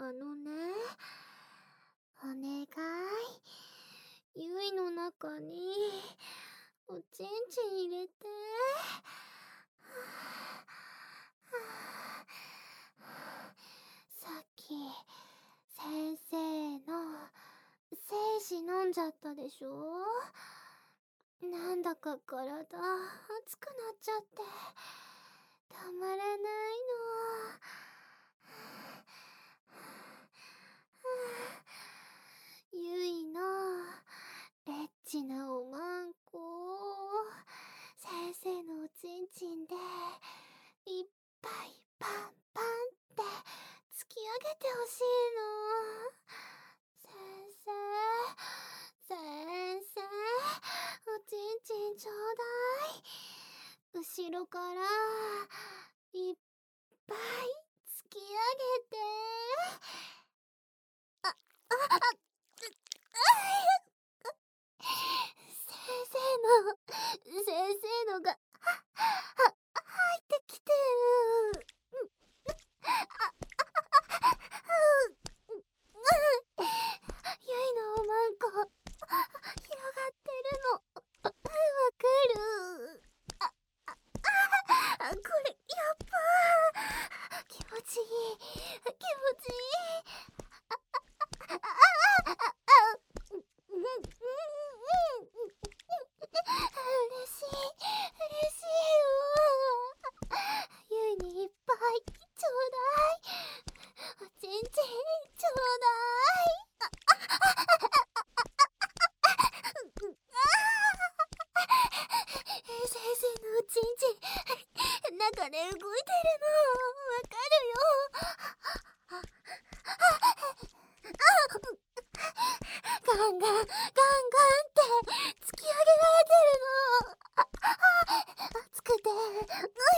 お願い。ゆいの中におちんちん入れて。さっき先生の精子飲んじゃったでしょ。なんだか体熱くなっちゃってたまらないの。ゆいのエッチなおまんこを先生のおちんちんでいっぱいパンパンって突き上げてほしいの。先生、おちんちんちょうだい。後ろからいっぱい突き上げて。先生のが入ってきてる。ゆいのおまんこ広がってるのわかる。これやっぱ気持ちいい気持ちいい。嬉しいよ。ゆいにいっぱいちょうだい。おちんちんちょうだい。先生のおちんちん中で動いてるのわかるよ。ガンガンガンガンって突き上げられてるの。熱くて硬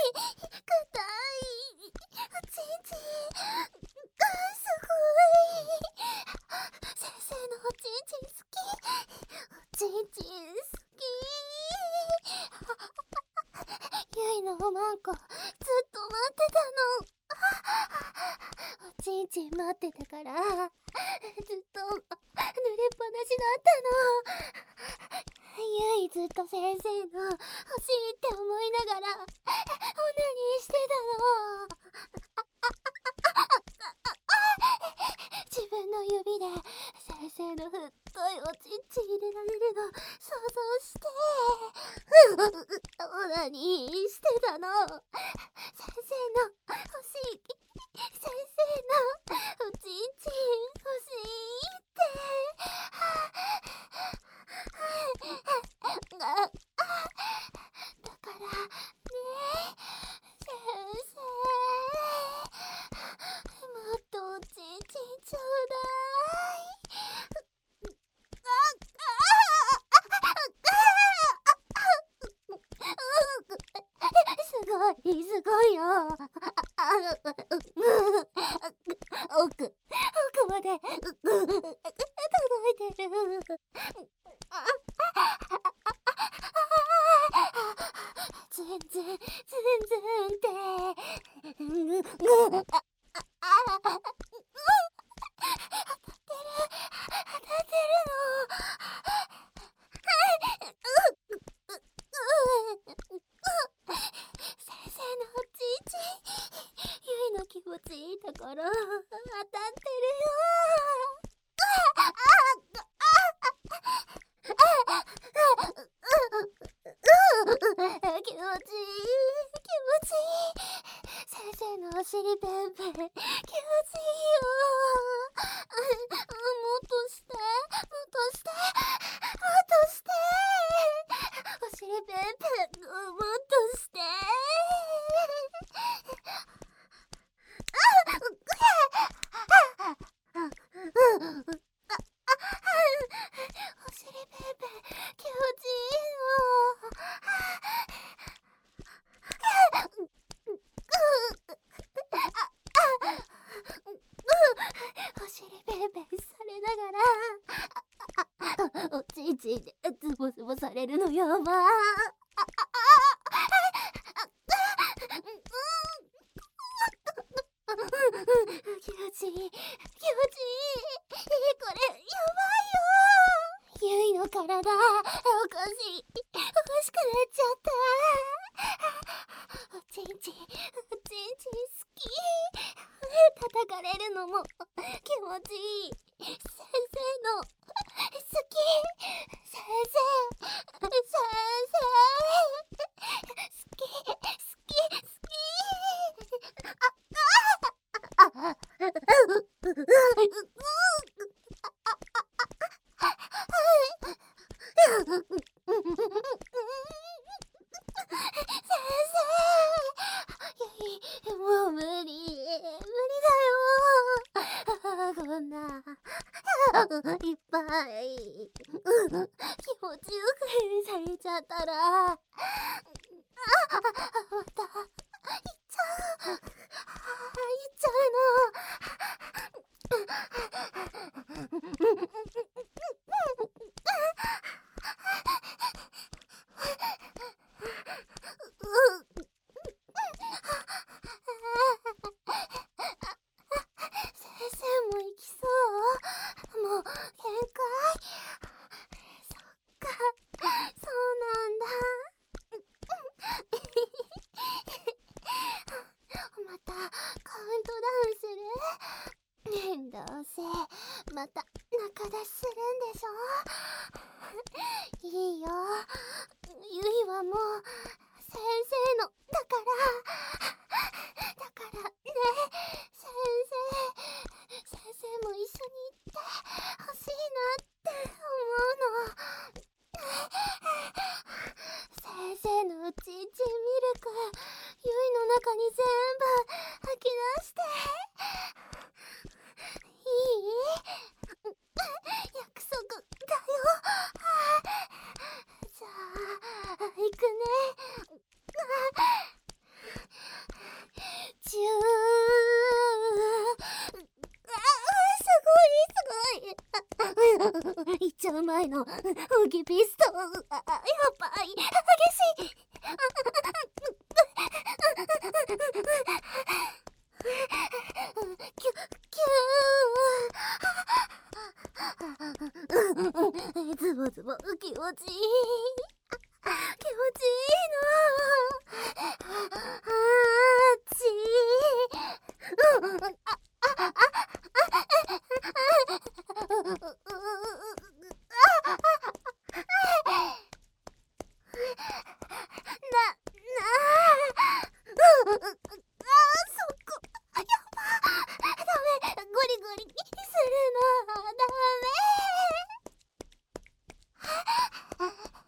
いおちんちんすごい。先生のおちんちん好き。おちんちん好き。ゆいのおまんこずっと待ってたの。おちんちん待ってたからずっと濡れっぱなしだったの。ゆいずっと先生の欲しいって思いながらオナニーしてたの。自分の指で先生の太いおちんちん入れられるの想像してオナニーしてたの。先生の欲しい先生のおちんちん欲しいってだからね先生もっとおちんちんちょうだい。すごいよ。奥まで届いてる。全然って当たってるの。先生のおちんちんゆいの気持ちいいところ当たってるよ。気持ちいい先生のお尻ペンペン気持ちいいよ。もっとしてお尻ペンペンもっとしてお尻ペンペン気持ちいいの。お尻ペンペンされながらおちんちんでズボズボされるのやばー。 気持ちいい、気持ちいい。これ、やばいよ。ゆいの体、おかしい。おかしくなっちゃった。おちんちん、おちんちん好き。叩かれるのも気持ちいい。先生の好き。先生、先生。好き、好き、好き。もう無理、無理だよ。こんな、いっぱい、気持ちよくされちゃったら、また、行っちゃう。行っちゃうの。先生も行きそう。もう限界。そっか、そうなんだ。またカウントダウンする？どうせまた中出しするんでしょ？いいよ、ゆいはもう先生のだからね。先生も一緒に行ってほしいなって思うの。先生のおちんちんミルク、ゆいの中に全部吐き出して。いい？約束だよ。じゃあ、行くね。チュー。すごい。行っちゃう前のウギピスト。やばい。激しい。キュズボズボ気持ちいい。気持ちいいの。あっちそこ、やば。ダメ、ゴリゴリするの。ダメ。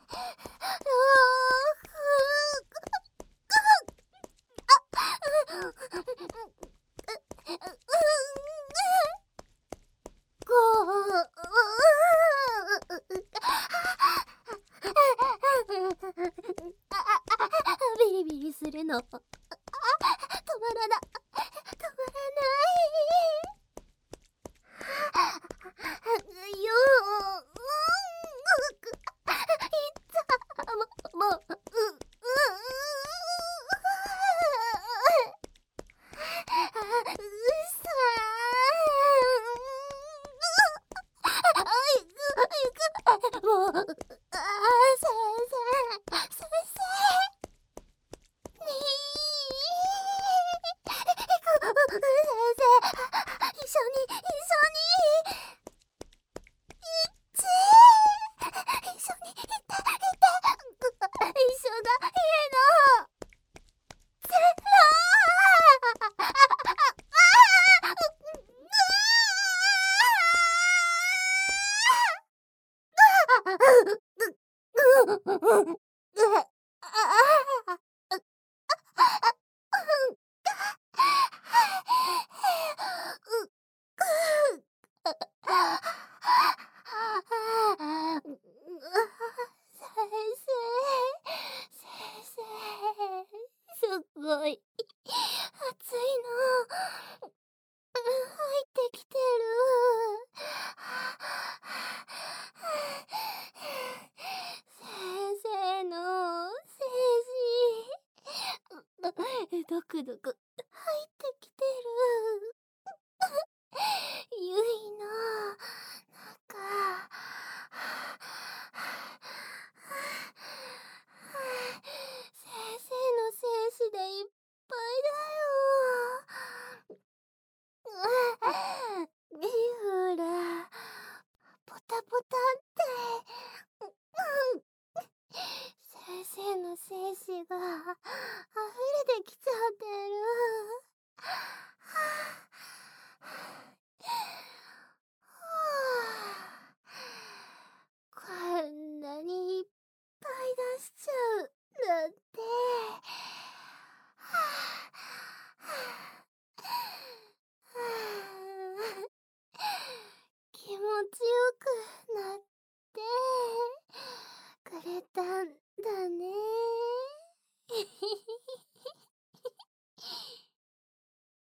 ビリビリするの。止まらない。よもう、もう、先生。に先生、一緒に、一緒にいて、一緒がいいの。ゼロ。すごい暑いの。入ってきて。